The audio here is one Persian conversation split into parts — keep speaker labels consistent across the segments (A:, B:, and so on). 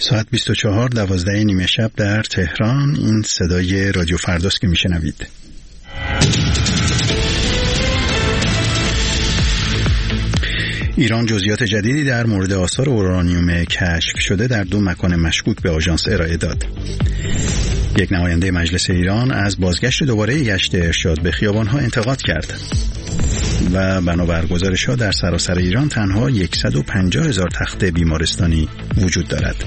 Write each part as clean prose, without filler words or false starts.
A: ساعت 24:12 شب در تهران. این صدای رادیو فرداست که میشنوید. ایران جزئیات جدیدی در مورد آثار اورانیوم کشف شده در 2 مکان مشکوک به آژانس ارائه داد. یک نماینده مجلس ایران از بازگشت دوباره گشت ارشاد به خیابان‌ها انتقاد کرد و بنابر گزارش‌ها در سراسر ایران تنها 150,000 تخت بیمارستانی وجود دارد.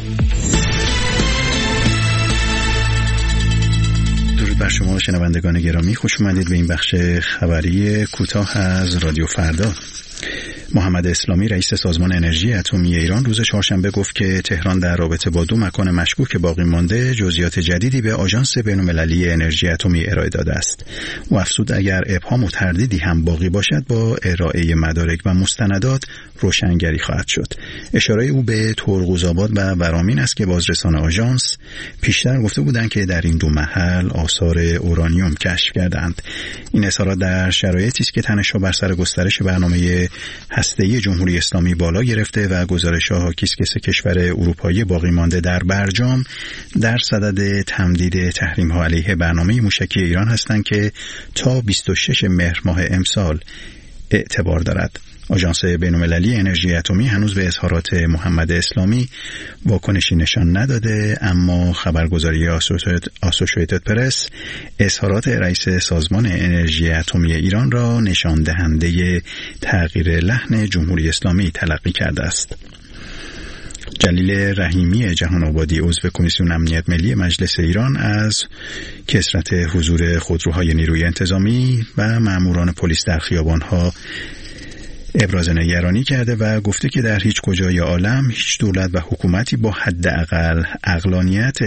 A: درود بر شما شنوندگان گرامی، خوش اومدید به این بخش خبری کوتاه از رادیو فردا. محمد اسلامی رئیس سازمان انرژی اتمی ایران روز چهارشنبه گفت که تهران در رابطه با 2 مکان مشکوک باقی مانده جزئیات جدیدی به آژانس بین‌المللی انرژی اتمی ارائه داده است. او افزود اگر ابهام و تردیدی هم باقی باشد با ارائه مدارک و مستندات روشنگری خواهد شد. اشاره او به ترقوزآباد و برامین است که بازرسان آژانس پیشتر گفته بودند که در این 2 محل آثار اورانیوم کشف کردند. این اظهارات در شرایطی است که تنش‌ها بر سر گسترش برنامه هسته‌ای جمهوری اسلامی بالا گرفته و گزارش‌ها حاکی است که 3 کشور اروپایی باقی مانده در برجام در صدد تمدید تحریم‌ها علیه برنامه موشکی ایران هستند که تا 26 مهر ماه امسال اعتبار دارد. آژانس بین‌المللی انرژی اتمی هنوز به اظهارات محمد اسلامی واکنشی نشان نداده، اما خبرگزاری آسوشیتد پرس اظهارات رئیس سازمان انرژی اتمی ایران را نشان دهنده تغییر لحن جمهوری اسلامی تلقی کرده است. جلیل رحیمی جهان آبادی عضو کمیسیون امنیت ملی مجلس ایران از کثرت حضور خودروهای نیروی انتظامی و ماموران پلیس در خیابان‌ها ابراز نگرانی کرده و گفته که در هیچ کجای عالم هیچ دولت و حکومتی با حداقل عقلانیت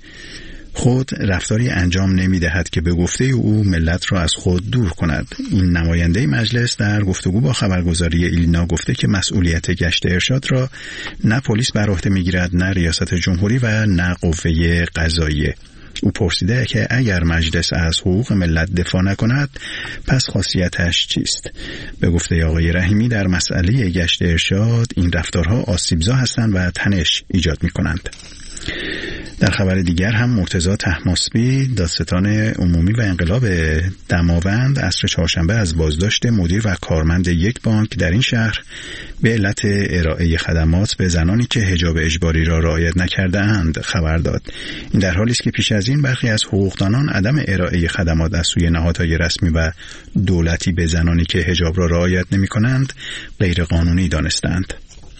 A: خود رفتاری انجام نمی‌دهد که به گفته او ملت را از خود دور کند. این نماینده مجلس در گفتگو با خبرگزاری ایلنا گفته که مسئولیت گشت ارشاد را نه پلیس بر عهده می‌گیرد، نه ریاست جمهوری و نه قوه قضاییه. او پرسیده که اگر مجلس از حقوق ملت دفاع نکند پس خاصیتش چیست؟ به گفته آقای رحیمی در مسئله گشت ارشاد این رفتارها آسیبزا هستند و تنش ایجاد می‌کنند. در خبر دیگر هم مرتضی طهماسبی دادستان عمومی و انقلاب دماوند عصر چهارشنبه از بازداشت مدیر و کارمند یک بانک در این شهر به علت ارائه خدمات به زنانی که حجاب اجباری را رعایت نکرده‌اند خبر داد. این در حالی است که پیش از این برخی از حقوقدانان عدم ارائه خدمات از سوی نهادهای رسمی و دولتی به زنانی که حجاب را رعایت نمی‌کنند غیر قانونی دانستند.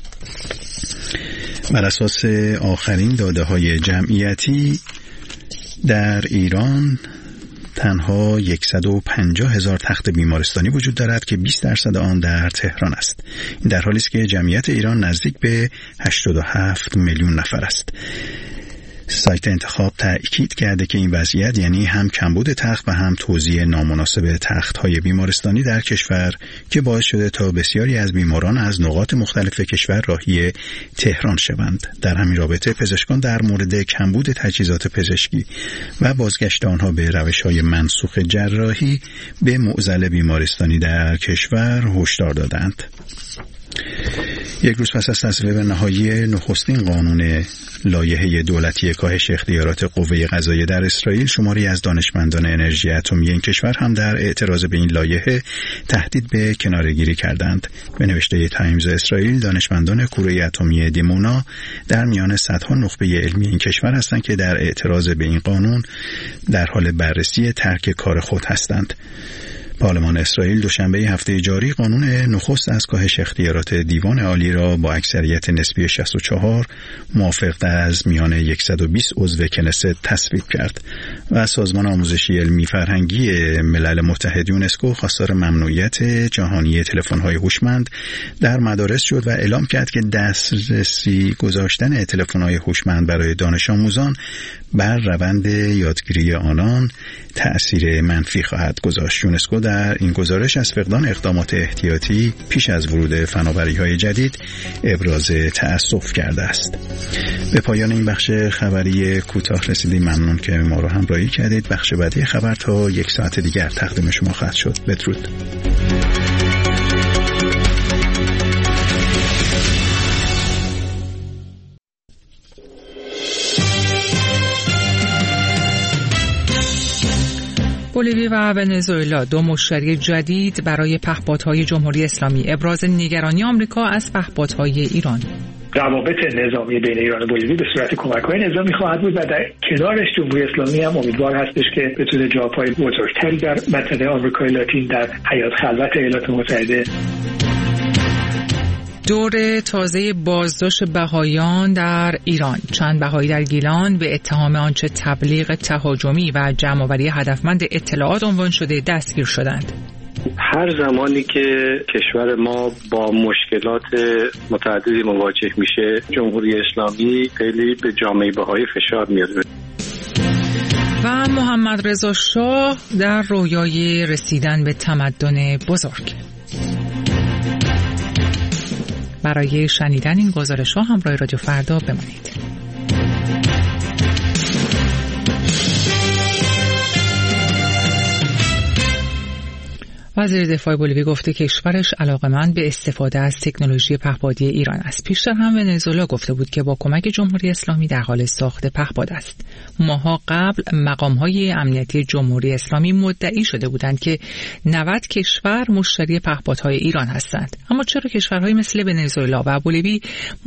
A: بر اساس آخرین داده‌های جمعیتی در ایران تنها 150,000 تخت بیمارستانی وجود دارد که 20% آن در تهران است. این در حالی است که جمعیت ایران نزدیک به 87 میلیون نفر است. سایت انتخاب تأکید کرده که این وضعیت یعنی هم کمبود تخت و هم توزیع نامناسب تخت‌های بیمارستانی در کشور که باعث شده تا بسیاری از بیماران از نقاط مختلف کشور راهی تهران شوند. در همین رابطه پزشکان در مورد کمبود تجهیزات پزشکی و بازگشت آنها به روش‌های منسوخ جراحی به معضل بیمارستانی در کشور هشدار دادند. یک روز پس از تصویب نهایی نخستین قانون لایحه دولتی کاهش اختیارات قوه قضاییه در اسرائیل، شماری از دانشمندان انرژی اتمی این کشور هم در اعتراض به این لایحه تهدید به کناره‌گیری کردند. به نوشته تایمز اسرائیل، دانشمندان کوره اتمی دیمونا در میان صدها نخبه علمی این کشور هستند که در اعتراض به این قانون در حال بررسی ترک کار خود هستند. پارلمان اسرائیل دوشنبه هفته جاری قانون نخست از کاهش اختیارات دیوان عالی را با اکثریت نسبی 64 موافق از میان 120 عضو کنست تصویب کرد و سازمان آموزشی علمی فرهنگی ملل متحد یونسکو خواستار ممنوعیت جهانی تلفن‌های هوشمند در مدارس شد و اعلام کرد که دسترسی گذاشتن تلفن‌های هوشمند برای دانش آموزان بر روند یادگیری آنان تأثیر منفی خواهد گذاشت. یونسکو در این گزارش از فقدان اقدامات احتیاطی پیش از ورود فناوری‌های جدید ابراز تأسف کرده است. به پایان این بخش خبری کوتاه رسیدیم. ممنون که ما را همراهی کردید. بخش بعدی خبر تا 1 ساعت دیگر تقدیم شما خواهد شد. بدرود.
B: بولیوی و ونزوئلا، دو مشتری جدید برای پهپادهای جمهوری اسلامی، ابراز نگرانی آمریکا از پهپادهای ایران.
C: روابط نظامی بین ایران و بولیوی به صورت کمک‌های نظامی خواهد بود و در کنارش جمهوری اسلامی هم امیدوار هستش که بتونه جاپای بزرگتری در منطقه آمریکای لاتین در حیات خلوت ایالات متحده.
B: دور تازه بازداشت بهائیان در ایران. چند بهایی در گیلان به اتهام آنچه تبلیغ تهاجمی و جمع‌آوری هدفمند اطلاعات عنوان شده دستگیر شدند.
D: هر زمانی که کشور ما با مشکلات متعددی مواجه میشه، جمهوری اسلامی خیلی به جامعه بهایی فشار میاره.
B: و محمد رضا شاه در رویای رسیدن به تمدن بزرگ. برای شنیدن این گزارش‌ها همراه رادیو فردا بمانید. وزیر دفاع بولیوی گفته کشورش علاقه‌مند به استفاده از تکنولوژی پهپادی ایران است. پیشتر هم ونزوئلا گفته بود که با کمک جمهوری اسلامی در حال ساخت پهپاد است. ماه‌ها قبل مقام‌های امنیتی جمهوری اسلامی مدعی شده بودند که 90 کشور مشتری پهپادهای ایران هستند. اما چرا کشورهای مثل ونزوئلا و بولیوی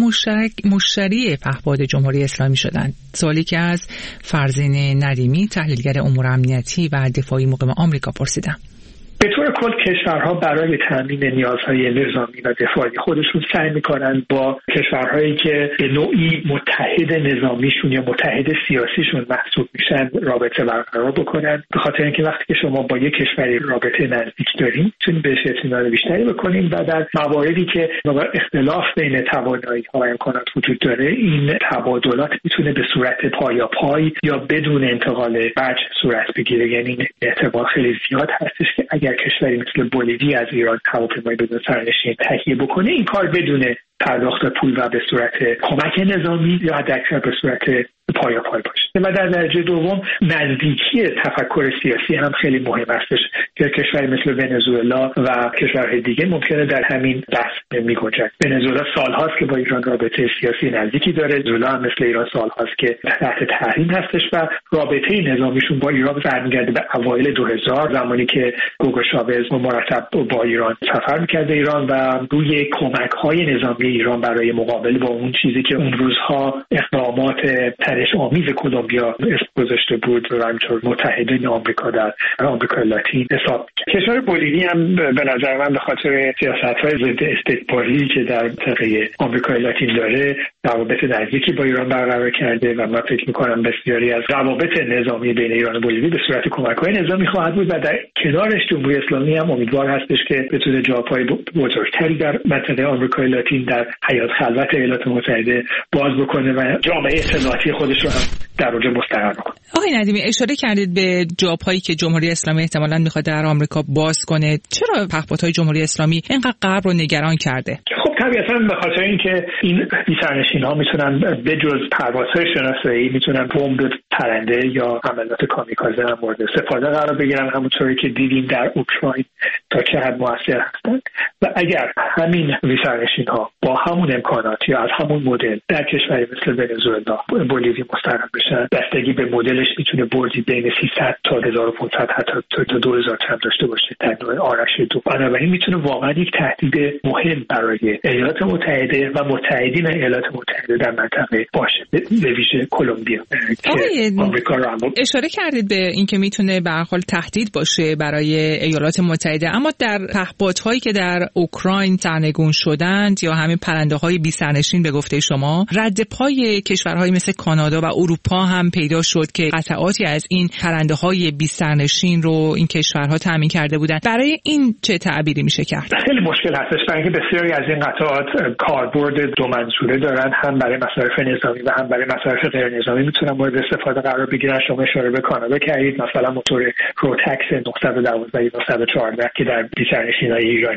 B: مشتری پهپاد جمهوری اسلامی شدند؟ سوالی که از فرزین ندیمی، تحلیلگر امور امنیتی و دفاعی مقیم آمریکا پرسیدم.
C: به طور کل کشورها برای تامین نیازهای نظامی و دفاعی خودشون سعی میکنن با کشورهایی که به نوعی متحد نظامیشون یا متحد سیاسیشون محسوب میشن رابطه برقرار بکنن، به خاطر اینکه وقتی که شما با یک کشوری رابطه نزدیک دارین میتونید بهش اطمینان بیشتری بکنین و در مواردی که اختلاف بین توانایی‌ها و امکانات وجود داره این تبادلات میتونه به صورت پایاپای یا بدون انتقال وجه صورت بگیره. یعنی احتمال خیلی زیاد هستش که اگر کشوری مثل بولیوی از ایران هواپیمای بدون سرنشین تهیه بکنه، این کار بدون پرداخت پول و به صورت کمک نظامی یا حداکثر به صورت پایاپای باشه. و در درجه دوم نزدیکی تفکر سیاسی هم خیلی مهم هستش که کشوری مثل ونزوئلا و کشورهای دیگه ممکنه در همین بحث میگنجد. ونزوئلا سالهاست که با ایران رابطه سیاسی نزدیکی داره، ونزوئلا هم مثل ایران سالهاست که تحت تحریم هستش و رابطه نظامیشون با ایران برمیگرده به اوایل 2000 زمانی که گوگو شاوز مرتب با ایران سفر میکرده ایران و روی کمک‌های نظامی ایران برای مقابله با اون چیزی که اون روزها اقدامات تنش آمیز کلمبیا اسم گذاشته بود و همینطور متحدین آمریکا در آمریکای لاتین حساب. کشور بولیوی هم به نظر من به خاطر سیاست‌های ضد استکباری که در منطقه آمریکای لاتین داره روابط نزدیکی با ایران برقرار کرده و من فکر می‌کنم بسیاری از روابط نظامی بین ایران و بولیوی به صورت کمک‌های نظامی خواهد بود و در کنارش جمهوری اسلامی هم امیدوار هستش که بتونه جاپای بزرگتری در منطقه آمریکای لاتین در حیات خلوت ایالات متحده باز بکنه و جامعه اطلاعاتی خودش رو هم در اونجا مستقر بکنه.
B: آقای ندیمی، اشاره کردید به جاپایی که جمهوری اسلامی احتمالاً میخواد در آمریکا باز کنه. چرا پهپادهای جمهوری اسلامی اینقدر غرب رو نگران کرده؟
C: خب طبیعتاً به خاطر اینکه این بی‌سرنشین‌ها میتونن به جز پروازهای شناسایی میتونن بمب پرنده یا حملات کامیکازه هم مورد استفاده قرار بگیرن، همونطوری که دیدیم در اوکراین تا چه حد موثر هستند. و اگر همین بی‌سرنشین‌ها با همون امکانات یا از همون مدل در کشوری مثل ونزوئلا بولیوی مستقر بشن، بستگی به مدلش میتونه بردی بین 300 تا 1500 حتی تا 2000 هم داشته باشه در نوع آرش دو. بنابراین میتونه واقعا یک تهدید مهم برای ایالات متحده و متحدین ایالات متحده در منطقه باشه، به ویژه کلمبیا که آمریکا رو هم
B: اشاره کردید به اینکه میتونه به هر حال تهدید باشه برای ایالات متحده. اما در پهپادهایی که در اوکراین سرنگون شدند یا همین پرنده‌های بی‌سرنشین به گفته شما، رد پای کشورهای مثل کانادا و اروپا هم پیدا شد که قطعاتی از این پرنده‌های بی‌سرنشین رو این کشورها تامین کرده بودند. برای این چه تعبیری میشه کرد؟
C: خیلی مشکل هستش، برای اینکه بسیاری از این قطعات کاربرد دو منظوره دارن، هم برای مصارف نظامی و هم برای مصارف غیر نظامی میتونن مورد استفاده قرار بگیرن. شما اشاره به کانادا کردید، مثلا موتور روتکس 912 یا 914 که در بی‌سرنشین‌های ایرانی مورد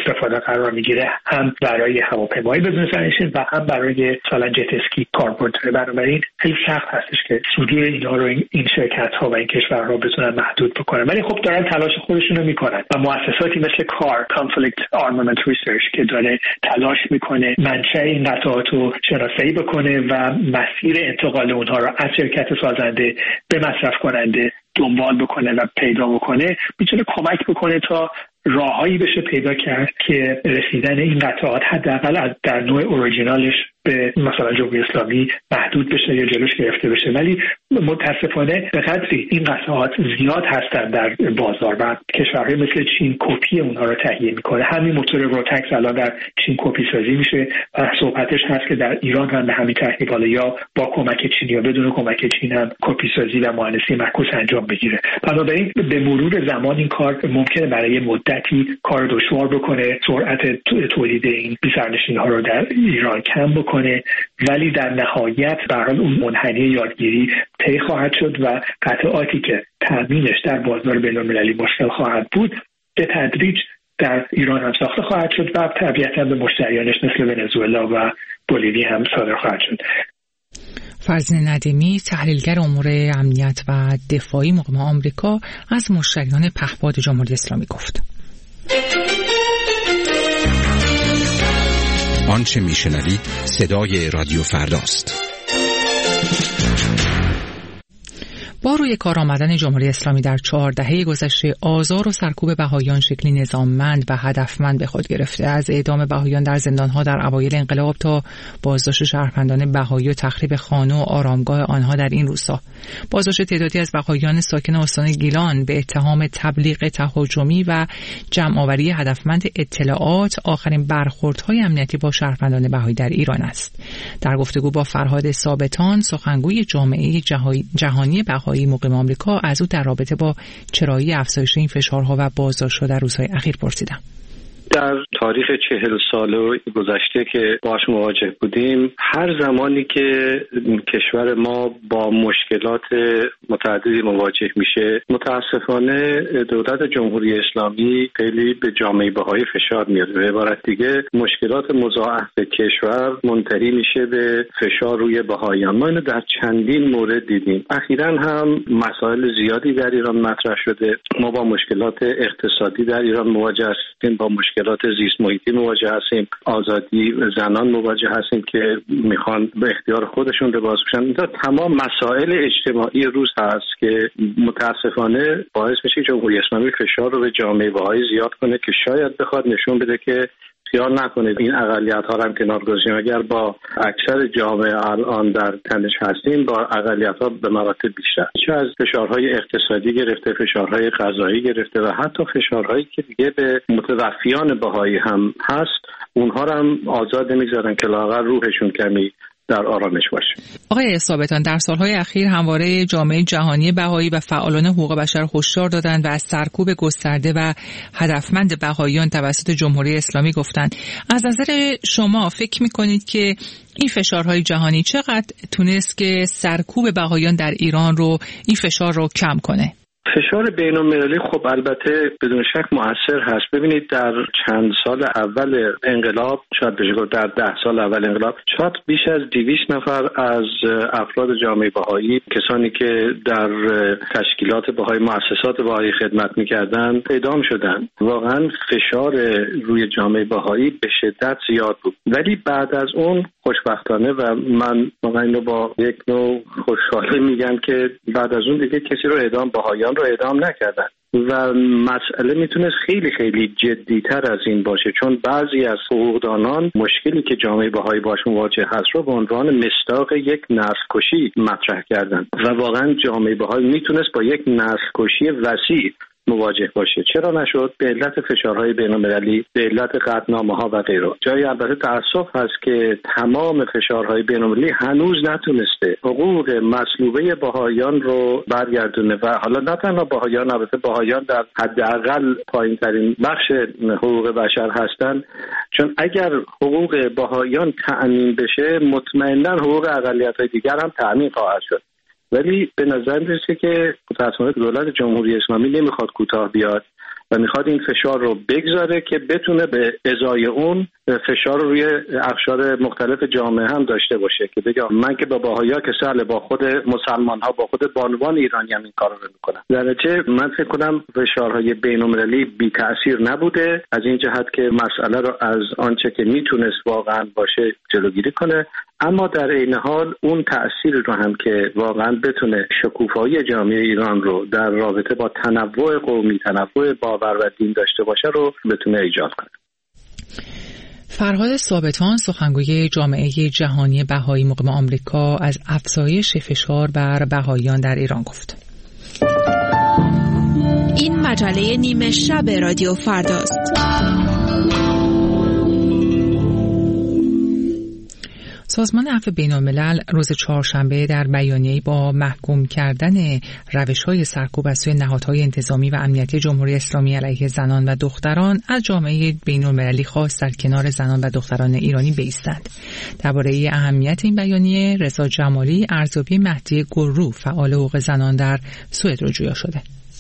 C: استفاده قرار میگیره، هم برای هواپیمایی بدون سرنشین و هم برای مثلا جت اسکی کاربرد داره. بنابراین خیلی سخت هستش که صدور اینا رو این شرکت ها و این کشورها بتونن محدود بکنن، ولی خب دارن تلاش خودشون رو میکنن و مؤسساتی مثل کار Conflict Armament Research که داره تلاش میکنه منشأ این قطعات رو شناسایی بکنه و مسیر انتقال اونها رو از شرکت سازنده به مصرف کننده دنبال بکنه و پیدا بکنه، میتونه کمک بکنه تا راههایی بشه پیدا کرد که رسیدن این قطعات حداقل در نوع اوریجینالش به مثلا جمهوری اسلامی محدود بشه یا جلوش گرفته بشه. ولی متاسفانه به قدری این قطعات زیاد هستن در بازار و کشورهای مثل چین کپی اونها رو تهیه میکنه. همین موتور روتکس الان در چین کپی سازی میشه و صحبتش هست که در ایران هم به همین ترتیب یا با کمک چین یا بدون کمک چین هم کپی سازی و مهندسی معکوس انجام بگیره. بنابراین به مرور زمان این کار ممکنه برای مدتی کار دشوار بکنه، سرعت تولید این بی‌سرنشین ها رو در ایران کم بکنه، ولی در نهایت به هر حال اون منحنی یادگیری طی خواهد شد و قطعاتی که تامینش در بازار بین‌المللی مشکل خواهد بود به تدریج در ایران هم ساخته خواهد شد و طبیعتاً به مشتریانش مثل ونزوئلا و بولیوی هم صادر خواهد شد.
B: فرزین ندیمی، تحلیلگر امور امنیت و دفاعی مقیم آمریکا، از مشتریان پهپاد جمهوری اسلامی گفت.
E: آنچه میشنوید صدای رادیو فرداست.
B: با روی کار آمدن جمهوری اسلامی در 4 دهه گذشته، آزار و سرکوب بهائیان شکلی نظاممند و هدفمند به خود گرفته. از اعدام بهائیان در زندان‌ها در اوایل انقلاب تا بازداشت شهروندان بهائی و تخریب خانه و آرامگاه آنها در این روستا، بازداشت تعدادی از بهائیان ساکن استان گیلان به اتهام تبلیغ تهاجمی و جمع‌آوری هدفمند اطلاعات، آخرین برخوردهای امنیتی با شهروندان بهائی در ایران است. در گفتگو با فرهاد ثابتان، سخنگوی جامعه جهانی بهائی مقیم آمریکا، از او در رابطه با چرایی افزایش این فشارها و بازداشت‌ها در روزهای اخیر پرسیدم.
D: در تاریخ 40 سال گذشته که باهاش مواجه بودیم، هر زمانی که کشور ما با مشکلات متعددی مواجه میشه، متاسفانه دولت جمهوری اسلامی خیلی به جامعه بهائی فشار میاره. به عبارت دیگه مشکلات مضاعف کشور منتهی میشه به فشار روی بهائیان. ما اینو در چندین مورد دیدیم. اخیراً هم مسائل زیادی در ایران مطرح شده. ما با مشکلات اقتصادی در ایران مواجه هستیم، با مشکلات زیست محیطی مواجه هستیم، آزادی زنان مواجه هستیم که میخوان به اختیار خودشون لباس بپوشن. این تمام مسائل اجتماعی روز هست که متاسفانه باعث میشه جمهوری اسلامی فشار رو به جامعه بهائی زیاد کنه که شاید بخواد نشون بده که خیال نکنید این اقلیت ها رو هم کنار گذاشتیم. اگر با اکثر جامعه الان در تنش هستیم، با اقلیت ها به مراتب بیشتر، چه از فشارهای اقتصادی گرفته، فشارهای غذایی گرفته و حتی فشارهایی که دیگه به متوفیان بهائی هم هست، اونها رو هم آزاد نمیذارن که لااقل روحشون کمی در آرامش باشه.
B: آقای ثابتان، در سالهای اخیر همواره جامعه جهانی بهائی و فعالان حقوق بشر هشدار دادند و از سرکوب گسترده و هدفمند بهائیان توسط جمهوری اسلامی گفتند. از نظر شما فکر می‌کنید که این فشارهای جهانی چقدر تونست که سرکوب بهائیان در ایران رو، این فشار رو کم کنه؟
D: فشار بین‌المللی خب البته بدون شک مؤثر هست. ببینید در چند سال اول انقلاب، شاید بشه گفت در 10 سال اول انقلاب، شاید بیش از 200 نفر از افراد جامعه بهائی، کسانی که در تشکیلات بهائی، مؤسسات بهائی خدمت می‌کردند، اعدام شدند. واقعا فشار روی جامعه بهائی به شدت زیاد بود. ولی بعد از اون خوشبختانه، و من واقعا اینو با یک نوع خوشحالی میگم که بعد از اون دیگه کسی رو بهائیان رو اعدام نکردن و مسئله میتونست خیلی خیلی جدی‌تر از این باشه، چون بعضی از حقوقدانان مشکلی که جامعه بهائی باش مواجه هست رو به عنوان مصداق یک نسل‌کشی مطرح کردن و واقعا جامعه بهائی میتونست با یک نسل‌کشی وسیع مواجه باشه. چرا نشد؟ به علت فشارهای بین‌المللی، به علت قطعنامه‌ها و غیره. جای البته تأسف هست که تمام فشارهای بین‌المللی هنوز نتونسته حقوق مطلوبه بهائیان رو برگردونه و حالا نه تنها بهائیان، البته بهائیان در حداقل پایین‌ترین بخش حقوق بشر هستند، چون اگر حقوق بهائیان تأمین بشه، مطمئناً حقوق اقلیت‌های دیگر هم تأمین خواهد شد. ولی به نظر میرسه که متأسفانه دولت جمهوری اسلامی نمیخواد کوتاه بیاد و میخواد این فشار رو بگذاره که بتونه به ازای اون فشار رو روی اقشار مختلف جامعه هم داشته باشه، که بگم من که با بهائی‌ها که سال با خود مسلمان‌ها با خود بانوان ایرانی هم این کار رو میکنم. در نتیجه من فکر کنم فشارهای بین‌المللی بی تأثیر نبوده، از این جهت که مسئله رو از آنچه که میتونست واقعا باشه جلوگیری کنه، اما در این حال اون تأثیری رو هم که واقعا بتونه شکوفایی جامعه ایران رو در رابطه با تنوع قومی، تنوع باور و دین داشته باشه رو بتونه ایجاد کنه.
B: فرهاد ثابتان سخنگوی جامعه جهانی بهایی مقیم آمریکا از افزایش فشار بر بهاییان در ایران گفت.
F: این مجله نیمه شب رادیو فرداست.
B: سازمان عفو بین‌الملل روز چهارشنبه در بیانیه‌ای با محکوم کردن روش‌های سرکوب از سوی نهادهای انتظامی و امنیتی جمهوری اسلامی علیه زنان و دختران از جامعه بین‌المللی خواست در کنار زنان و دختران ایرانی بایستند. درباره اهمیت این بیانیه رضا جمالی ارزیابی مهدی گلرو فعال حقوق زنان در سوئد رو جویا شده.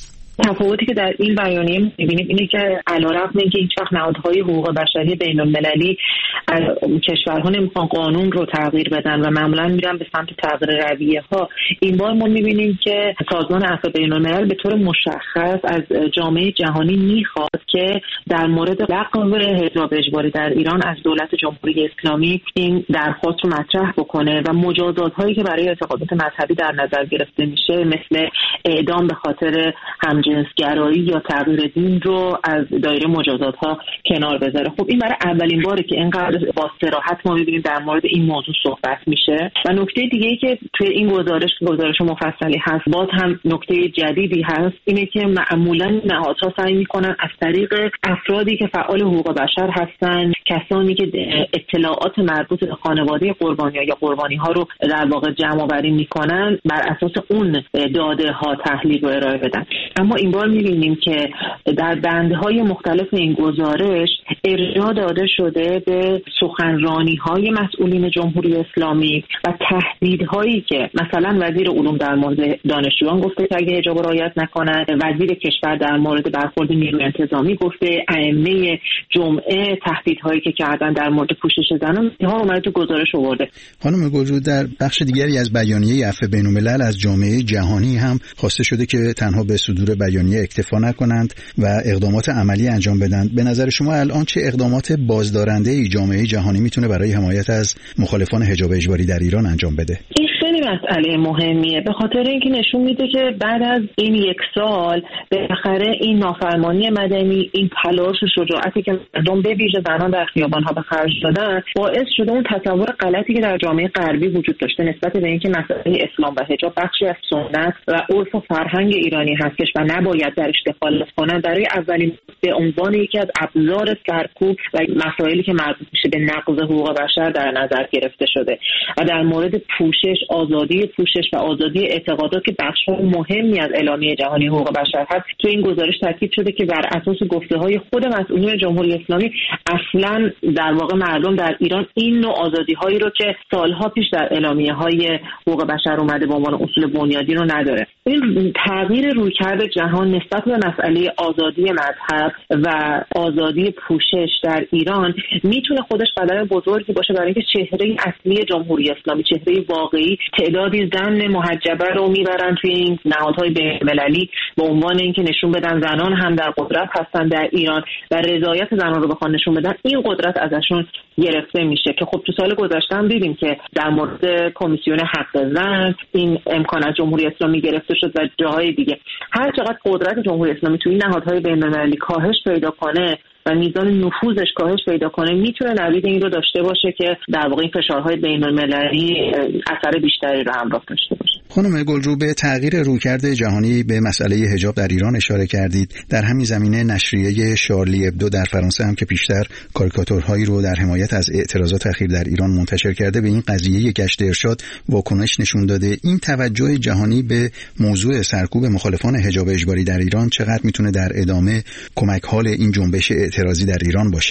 G: تفاوتی که در این بیانیه می‌بینیم اینه که علیرغم اینکه هیچ وقت نهادهای حقوق بشری بین‌المللی از کشورها نمیخوان قانون رو تغییر بدن و معمولا میرن به سمت تغییر رویه‌ها، این بار ما می‌بینیم که سازمان عفو بین‌الملل به طور مشخص از جامعه جهانی میخواد که در مورد لغو حجاب اجباری در ایران از دولت جمهوری اسلامی این درخواست رو مطرح بکنه و مجازات‌هایی که برای اعتقادات مذهبی در نظر گرفته میشه مثل اعدام به خاطر جنسگرایی یا تغییر دین رو از دایره مجازات ها کنار بذاره. خب این برای اولین باره که اینقدر با صراحت ما می‌بینیم در مورد این موضوع صحبت میشه. و نکته دیگه‌ای که توی این گزارش مفصلی هست، باز هم نکته جدیدی هست، اینه که معمولاً نهادها سعی می‌کنن از طریق افرادی که فعال حقوق بشر هستن، کسانی که اطلاعات مربوط به خانواده قربانی‌ها یا قربانی‌ها رو در واقع جمع‌آوری می‌کنن، بر اساس اون داده‌ها تحلیل و ارائه بدن. اما این بار می‌بینیم که در بندهای مختلف این گزارش ارجاع داده شده به سخنرانی‌های مسئولین جمهوری اسلامی و تهدیدهایی که مثلا وزیر علوم در مورد دانشجویان گفته که اگه حجاب رعایت نکنند، وزیر کشور در مورد برخورد نیروی انتظامی گفته، ائمه جمعه تهدیدهایی که کردن در مورد پوشش زنان، اینها اومده تو گزارش آورده.
A: خانم گلرو، در بخش دیگری از بیانیه عفو بین‌الملل از جامعه جهانی هم خواسته شده که تنها به صدور بیانیه اکتفا نکنند و اقدامات عملی انجام بدن. به نظر شما الان چه اقدامات بازدارنده جامعه جهانی میتونه برای حمایت از مخالفان حجاب اجباری در ایران انجام بده؟
G: این خیلی مسئله مهمیه، به خاطر اینکه نشون میده که بعد از این یک سال بالاخره این نافرمانی مدنی، این تلاش و شجاعتی که مردم به ویژه زنان در خیابان‌ها به خرج دادن، باعث شده اون تصور غلطی که در جامعه غربی وجود داشته نسبت به اینکه مسئله اسلام و حجاب بخشی از سنت و عرف و فرهنگ ایرانی هستش و نباید درش دخالت کنن، برای اولین به عنوان یکی از ابزار سرکوب و مسائلی که مربوط میشه به نقض حقوق بشر در نظر گرفته شده. و در مورد پوشش، آزادی پوشش و آزادی اعتقادات که بخش مهمی از اعلامیه جهانی حقوق بشر هست، تو این گزارش تاکید شده که بر اساس گفته‌های خود مسئولین جمهوری اسلامی اصلاً در واقع مردم در ایران این نوع آزادی‌هایی رو که سالها پیش در اعلامیه‌های حقوق بشر اومده به عنوان اصول بنیادین رو نداره. این تغییر رویکرد جهان نسبت به مسئله آزادی مذهب و آزادی پوشش در ایران میتونه خودش قدم بزرگی باشه برای اینکه چهره اصلی جمهوری اسلامی، چهره واقعی، تعدادی زن محجبه رو میبرن توی این نهادهای بین‌المللی به عنوان اینکه نشون بدن زنان هم در قدرت هستن در ایران و رضایت زنان رو بخوان نشون بدن، این قدرت ازشون گرفته میشه. که خب تو سال گذشته هم دیدیم که در مورد کمیسیون حق زن این امکان از جمهوری اسلامی گرفته شد و جاهای دیگه. هر چقدر قدرت جمهوری اسلامی توی این نهادهای بین‌المللی کاهش پیدا کنه و میزان نفوذش کاهش پیدا کنه، میتونه نوید این رو داشته باشه که در واقع این فشارهای بین‌المللی اثر بیشتری رو همراه داشته باشه.
A: خانم گلرو، به تغییر رویکرد جهانی به مسئله حجاب در ایران اشاره کردید. در همین زمینه نشریه شارلی ابدو در فرانسه هم که پیشتر کاریکاتورهایی رو در حمایت از اعتراضات اخیر در ایران منتشر کرده، به این قضیه گشت ارشاد واکنش نشون داده. این توجه جهانی به موضوع سرکوب مخالفان حجاب اجباری در ایران چقدر میتونه در ادامه کمک حال این جنبش اعتراضی در ایران باشه؟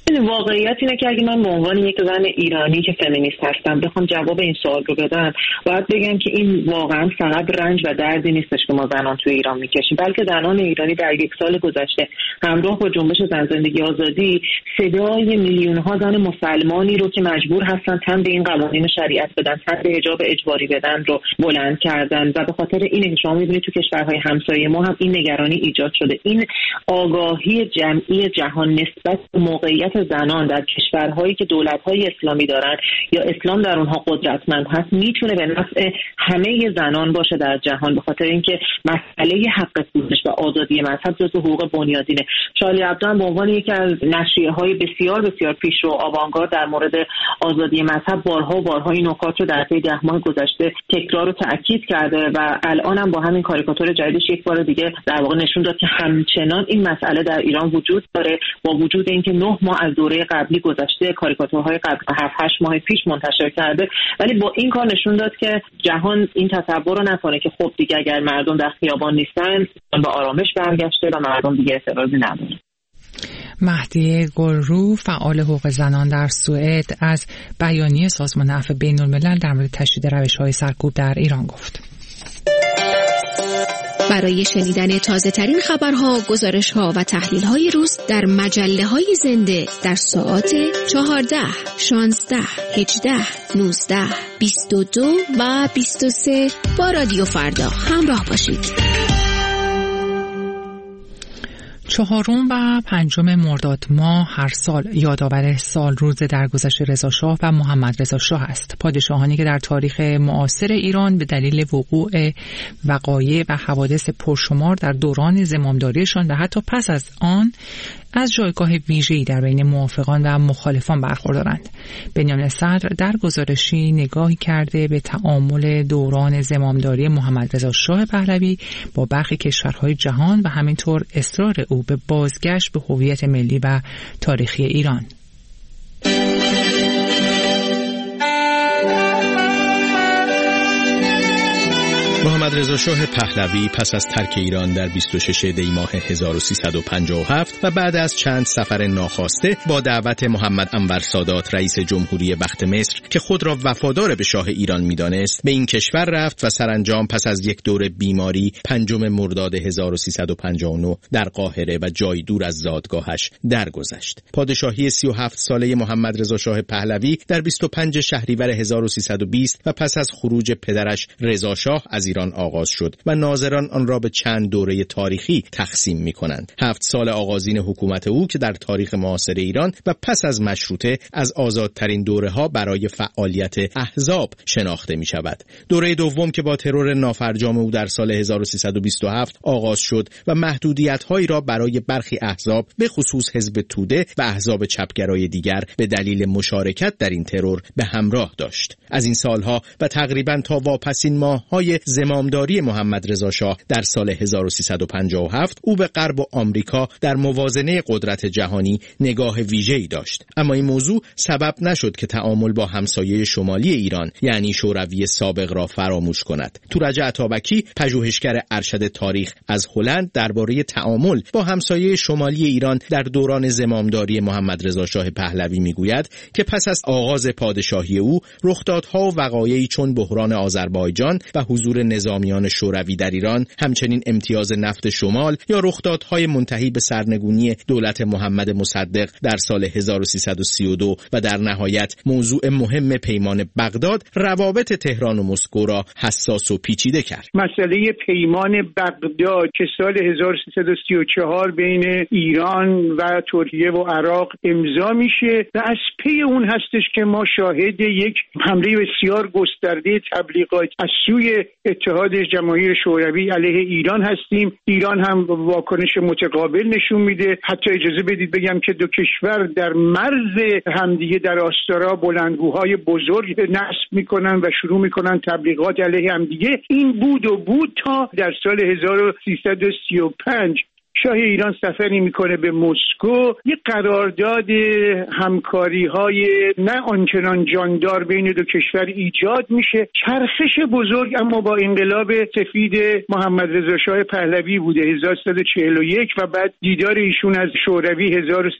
G: واقعیت اینه که اگه من به عنوان یک زن ایرانی که فمینیست هستم بخوام جواب این سوال رو بدم، باید بگم که این واقعا فقط رنج و دردی نیستش که ما زنان توی ایران میکشیم، بلکه زنان ایرانی در یک سال گذشته همراه با جنبش زن زندگی آزادی صدای میلیون ها زن مسلمانی رو که مجبور هستن تن به این قوانین شریعت بدن، تن به حجاب اجباری بدن رو بلند کردن و به خاطر اینه که شما میبینید تو کشورهای همسایه ما هم این نگرانی ایجاد شده. این آگاهی جمعی جهان نسبت به موقعیت زنان در کشورهایی که دولت‌های اسلامی دارن یا اسلام در اونها قدرتمند هست میتونه به نفع همه زنان باشه در جهان، به خاطر اینکه مسئله حق پوشش و آزادی مذهب جزو حقوق بنیادینه. شالی عبدو هم به عنوان یکی از نشریه‌های بسیار بسیار پیشرو آوانگارد در مورد آزادی مذهب بارها و بارها این نکات رو در طی 10 ماه گذشته تکرار و تاکید کرده و الان هم با همین کاریکاتور جدیدش یک بار دیگه در واقع نشون داد که همچنان این مسئله در ایران وجود داره، با وجود اینکه 9 ماه از دوره قبلی گذشته، کاریکاتورهای قبل 7-8 ماه پیش منتشر کرده، ولی با این کار نشون داد که جهان این تصور رو نکنه که خب دیگه اگر مردم در خیابان نیستن به آرامش برگشته و مردم دیگه اعتراضی نداره.
B: مهدی گلرو، فعال حقوق زنان در سوئد، از بیانیه سازمان عفو بین‌الملل در مورد تشدید روش‌های سرکوب در ایران گفت.
F: برای شنیدن تازه‌ترین خبرها، گزارش‌ها و تحلیل‌های روز در مجله‌های زنده در ساعات 14, 16, 18, 19, 22 و 23 با رادیو فردا همراه باشید.
B: 4 و 5 مرداد ماه هر سال یادآور سال روز درگذشت رضاشاه و محمد رضا شاه است. پادشاهانی که در تاریخ معاصر ایران به دلیل وقوع وقایع و حوادث پرشمار در دوران زمامداریشان و حتی پس از آن از جایگاه ویژه‌ای در بین موافقان و مخالفان برخوردارند. بنیامین صدر در گزارشی نگاهی کرده به تعامل دوران زمامداری محمد رضا شاه پهلوی با برخی کشورهای جهان و همینطور اصرار او به بازگشت به هویت ملی و تاریخی ایران.
E: محمد رضا شاه پهلوی پس از ترک ایران در 26 دی ماه 1357 و بعد از چند سفر ناخواسته با دعوت محمد انور سادات رئیس جمهوری وقت مصر که خود را وفادار به شاه ایران می‌دانست به این کشور رفت و سرانجام پس از یک دور بیماری 5 مرداد 1359 در قاهره و جای دور از زادگاهش درگذشت. پادشاهی 37 ساله محمد رضا شاه پهلوی در 25 شهریور 1320 و پس از خروج پدرش رضا شاه از ایران آغاز شد و ناظران آن را به چند دوره تاریخی تقسیم می‌کنند. 7 سال آغازین حکومت او که در تاریخ معاصر ایران و پس از مشروطه از آزادترین دوره‌ها برای فعالیت احزاب شناخته می‌شود. دوره دوم که با ترور نافرجام او در سال 1327 آغاز شد و محدودیت‌هایی را برای برخی احزاب به خصوص حزب توده و احزاب چپگرای دیگر به دلیل مشارکت در این ترور به همراه داشت. از این سالها و تقریباً تا واپسین ماه‌های زمامداری محمد رضا شاه در سال 1357 او به غرب و آمریکا در موازنه قدرت جهانی نگاه ویژه‌ای داشت، اما این موضوع سبب نشد که تعامل با همسایه شمالی ایران یعنی شوروی سابق را فراموش کند. تورج عطابکی، پژوهشگر ارشد تاریخ از هلند، درباره تعامل با همسایه شمالی ایران در دوران زمامداری محمد رضا شاه پهلوی میگوید که پس از آغاز پادشاهی او رخدادها و وقایعی چون بحران آذربایجان و حضور نظامیان شوروی در ایران، همچنین امتیاز نفت شمال یا رخدادهای منتهی به سرنگونی دولت محمد مصدق در سال 1332 و در نهایت موضوع مهم پیمان بغداد روابط تهران و مسکو را حساس و پیچیده کرد.
H: مسئله پیمان بغداد که سال 1334 بین ایران و ترکیه و عراق امضا میشه و از پی اون هستش که ما شاهد یک حمله بسیار گسترده تبلیغات از سوی اتحاد جماهیر شوروی علیه ایران هستیم. ایران هم واکنش متقابل نشون میده. حتی اجازه بدید بگم که دو کشور در مرز همدیگه در آستارا بلندگوهای بزرگ نصب میکنن و شروع میکنن تبلیغات علیه همدیگه. این بود تا در سال 1335 شاه ایران سفری میکنه به مسکو، یک قرارداد همکاری‌های نه آنچنان جاندار بین دو کشور ایجاد میشه. چرخش بزرگ اما با انقلاب سفید محمد رضا شاه پهلوی بوده 1341 و بعد دیدار ایشون از شوروی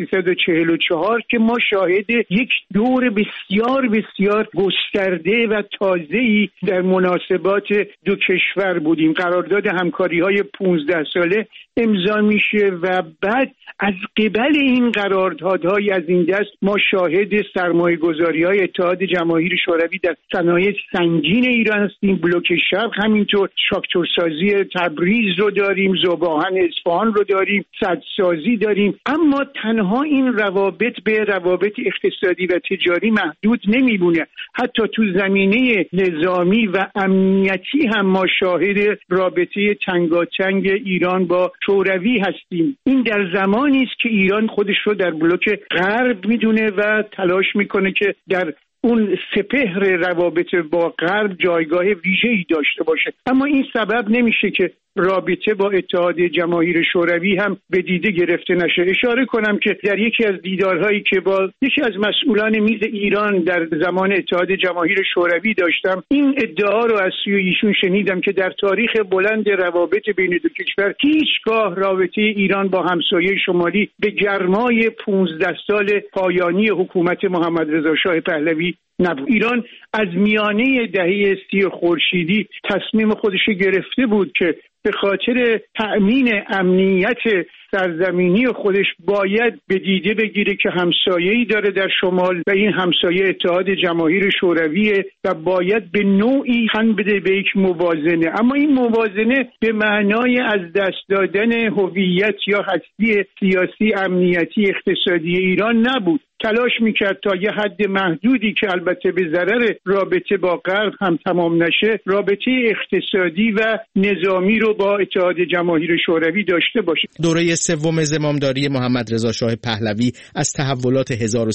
H: 1344 که ما شاهد یک دور بسیار بسیار گسترده و تازه‌ای در مناسبات دو کشور بودیم. قرارداد همکاری‌های 15 ساله امضا میشه و بعد از قبل این قراردادهای از این دست ما شاهد سرمایه‌گذاری‌های اتحاد جماهیر شوروی در صنایع سنگین ایران هستیم. بلوک شرق همینطور، شاکتورسازی تبریز رو داریم، ذوب‌آهن اصفهان رو داریم، سدسازی داریم. اما تنها این روابط به روابط اقتصادی و تجاری محدود نمیمونه. حتی تو زمینه نظامی و امنیتی هم ما شاهد رابطه تنگاتنگ ایران با شوروی هستیم. این در زمانی است که ایران خودش رو در بلوک غرب میدونه و تلاش میکنه که در اون سپهر روابط با غرب جایگاه ویژه‌ای داشته باشه. اما این سبب نمیشه که رابطه با اتحاد جماهیر شوروی هم به دیده گرفته نشه. اشاره کنم که در یکی از دیدارهایی که با یکی از مسئولان میز ایران در زمان اتحاد جماهیر شوروی داشتم، این ادعا رو از سوی ایشون شنیدم که در تاریخ بلند روابط بین دو کشور هیچگاه رابطه ایران با همسایه شمالی به گرمای 15 سال پایانی حکومت محمد رضا شاه پهلوی نبود. ایران از میانه دهه 30 خورشیدی تصمیم خودش گرفته بود که به خاطر تأمین امنیت سرزمینی خودش باید به دیده بگیره که همسایه‌ای داره در شمال و این همسایه اتحاد جماهیر شورویه و باید به نوعی تن بده به یک موازنه. اما این موازنه به معنای از دست دادن هویت یا هستی سیاسی، امنیتی، اقتصادی ایران نبود. تلاش میکرد تا یه حد محدودی که البته به ضرر رابطه با غرب هم تمام نشه، رابطه اقتصادی و نظامی رو با اتحاد جماهیر شوروی داشته باشه.
E: دوره سوم زمامداری محمد رضا شاه پهلوی از تحولات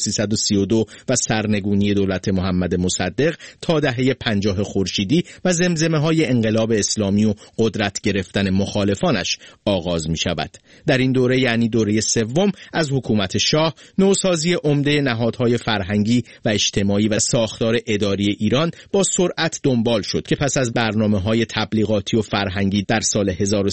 E: 1332 و سرنگونی دولت محمد مصدق تا دهه 50 خورشیدی و زمزمه‌های انقلاب اسلامی و قدرت گرفتن مخالفانش آغاز می‌شود. در این دوره، یعنی دوره سوم از حکومت شاه، نوسازی عمده نهادهای فرهنگی و اجتماعی و ساختار اداری ایران با سرعت دنبال شد که پس از برنامه‌های تبلیغاتی و فرهنگی در سال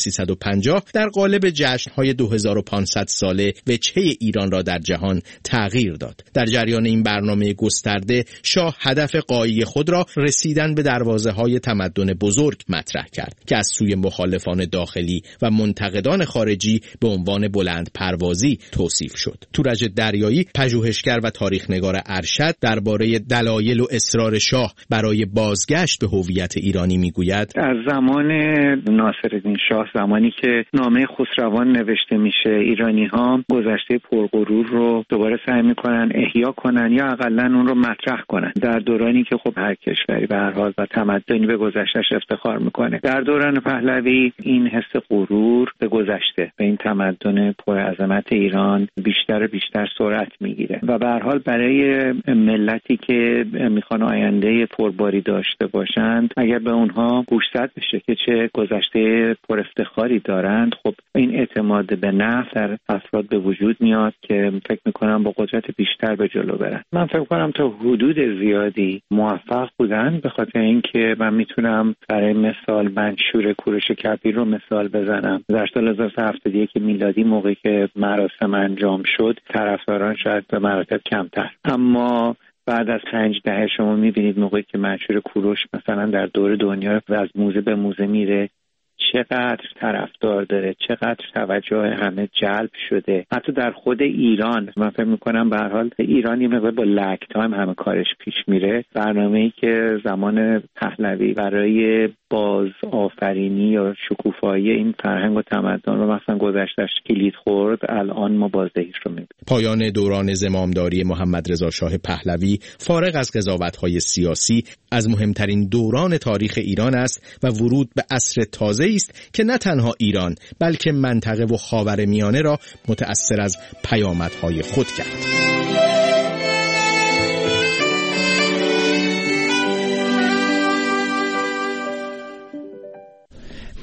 E: 1350 در قالب جشن‌های 2500 ساله وجهه ایران را در جهان تغییر داد. در جریان این برنامه گسترده، شاه هدف غایی خود را رسیدن به دروازه‌های تمدن بزرگ مطرح کرد که از سوی مخالفان داخلی و منتقدان خارجی به عنوان بلند پروازی توصیف شد. تورج دریایی، پژوهشگر و تاریخ‌نگار ارشد، درباره دلایل و اصرار شاه برای بازگشت به هویت ایرانی میگوید:
I: از زمان ناصرالدین شاه، زمانی که نامه خسروان نوشته میشه، ایرانی‌ها گذشته پرغرور رو دوباره سعی میکنن احیا کنن یا حداقل اون رو مطرح کنن. در دورانی که خب هر کشوری به هر حال و تمدنی به گذشته‌اش افتخار میکنه، در دوران پهلوی این حس غرور به گذشته، به این تمدن پرعظمت ایران بیشتر و بیشتر سرعت میگیره و به هر حال برای ملتی که میخوان آینده پرباری داشته باشند، اگر به اونها گوشزد بشه که چه گذشته پر افتخاری دارند، خب این اعتماد به نفس در افراد به وجود میاد که فکر میکنم با قدرت بیشتر به جلو برن. من فکر کنم تا حدود زیادی موفق بودن، به خاطر اینکه من میتونم برای مثال منشور کوروش کبیر رو مثال بزنم. در سال 1371 میلادی، موقعی که مراسم انجام شد، طرفداران شاید به مراتب کمتر، اما بعد از 5 دهه شما میبینید موقعی که منشور کوروش مثلا در دور دنیا و از موزه به موزه میره، چقدر طرفدار داره، چقدر توجه همه جلب شده. حتی در خود ایران من فکر میکنم به هر حال ایران یه مقدار با لگ تایم همه کارش پیش میره. برنامه‌ای که زمان پهلوی برای باز آفرینی یا شکوفایی این فرهنگ و تمدن رو مثلا گذشته‌اش کلید خورد، الان ما بازدهیش رو می‌بینیم.
E: پایان دوران زمامداری محمد رضا شاه پهلوی، فارغ از قضاوت‌های سیاسی، از مهمترین دوران تاریخ ایران است و ورود به عصر تازه است که نه تنها ایران بلکه منطقه و خاورمیانه را متأثر از پیامدهای خود کرد.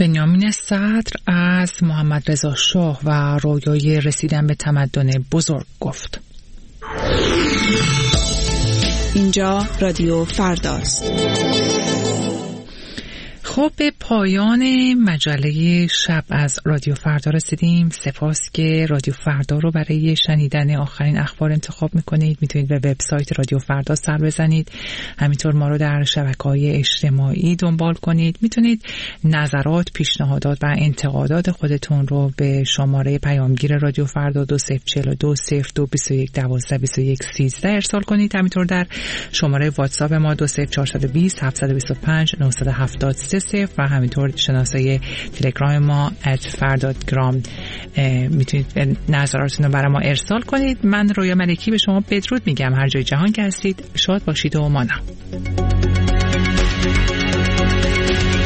B: بنیامین صدر از محمد رضا شاه و رویای رسیدن به تمدن بزرگ گفت.
J: اینجا رادیو فرداست.
B: خب به پایان مجله شب از رادیو فردا رسیدیم. سپاس که رادیو فردا رو برای شنیدن آخرین اخبار انتخاب میکنید. میتونید به وبسایت رادیو فردا سر بزنید، همینطور ما رو در شبکه‌های اجتماعی دنبال کنید. میتونید نظرات، پیشنهادات و انتقادات خودتون رو به شماره پیامگیر رادیو فردا 2042 0221 12 21 13 ارسال کنید. همینطور در شماره واتساپ ما 20420 725 970 و همینطور شناسه تلگرام ما @فردا.gram میتونید نظراتتون رو برای ما ارسال کنید. من رویا ملکی به شما بدرود میگم. هر جای جهان که هستید شاد باشید و مانا.